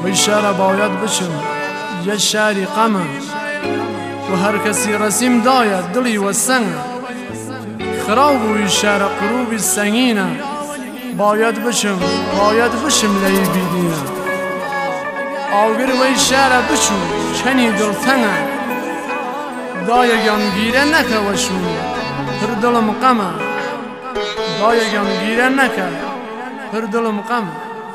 وی شهر باید بچم یه شهری غمه و هر کسی رسیم داید دلی و سنگ خراب وی شهر قروبی سنگینه باید بچم لی بیدینه آگر وی شهر بچو کنی دلتنه دایگم گیره نکه وشون هر دلم غمه دایگم گیره نکه هر دلم غمه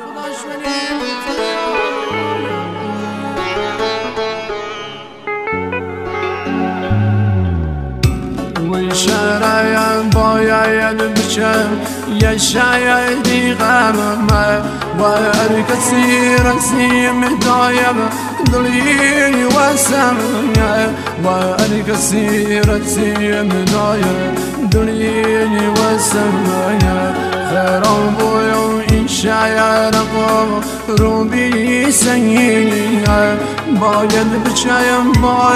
وی شهرایم باید بچم یه شایدی غمه و هر کسی رسیم دایم دلی و سمنه و هر کسی رسیم دایم دلی و سمنه خیرم بویم این شایر روبی سنگینه باید بچم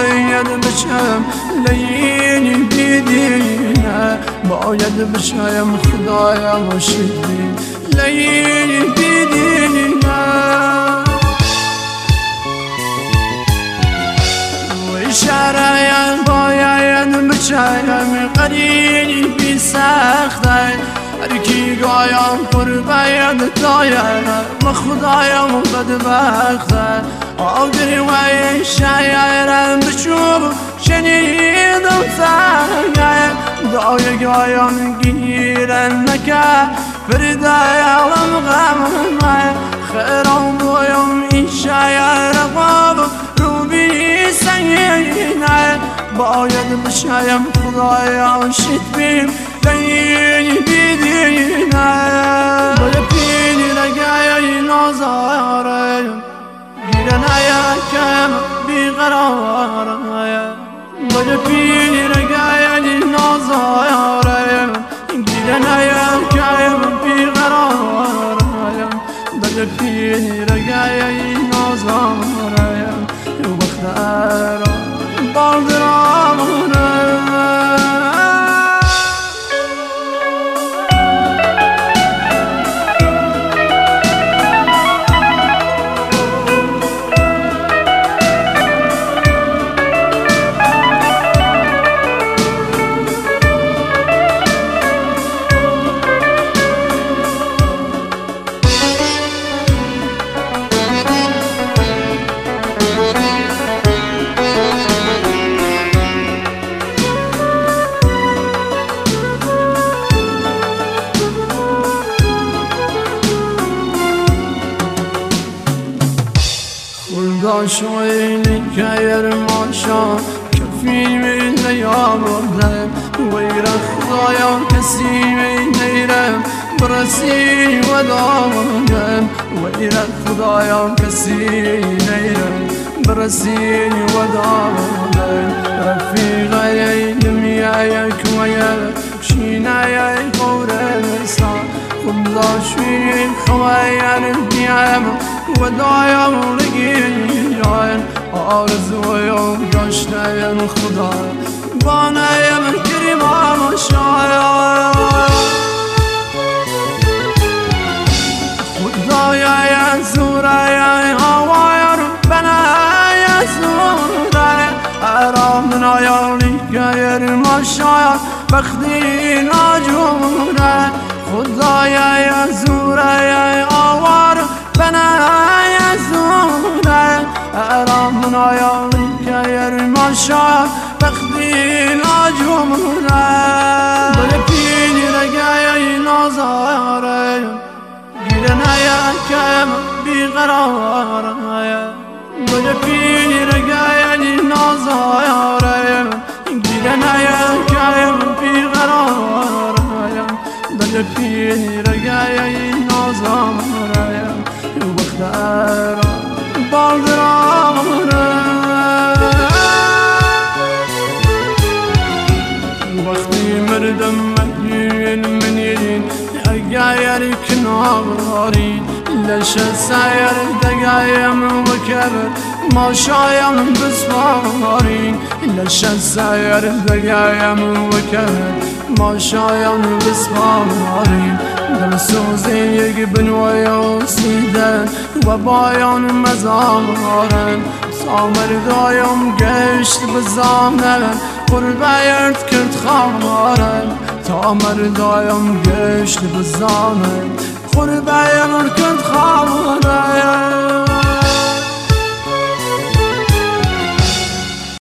لین بیدینه باید بچم خدایم شدی لین بیدینه وی شهرایم باید بچم قریبی سخته هر کی گایم پر باید داید و خدایم بدبخته آگر وی شایرم بچوب شنیدم سنگه دایگایم گیرن نکه فردایالم غمه خیرم بویم این شایر غاب روبی سنگینه باید بشایم خدایا شد بیم لین بیدینه باید پینی لگای نازاره گیرن کم بیقراره باید پینی لگای نازاره گیرن کم بیقراره باید پینی لگای نازاره وقت بالدرانه شوینی کایر ماشا کفی من نیامدم ویر خدایم کسی من نیرم برسی و دامدم ویر خدایم کسی نیرم برسی و دامدم رفیقای دمیای کویر شینای قورستان خدا شوی خوایر دیم و دایم رگیان آرزویم داشتم خدا بانایم کریمم شاید خدایا زورای هوایر بنای زورای ارامنا یالی گیر ماشاید بختی ناجوره خدایا زورای آوار بنای زوره ارامنا یالی گیر ماشاید بختی ناجوره بله پینی رگای نازاره گیرن کم بیقراره بله پینی رگای نازاره گیرن کم بیقراره بله پینی رگای نازاره وقت بالدرانه وقتی مردم من يدين اقاير كناري ليش ساير دقايم وكبر ما شايم بسفاري ليش ساير دقايم وكبر ما شايم بسفاري دلسوزی یک بنوی سیدن و بایان مزارن تا مردایم گشت بزانن قربیت کرد خارن تا مردایم گشت بزانن قربیت کرد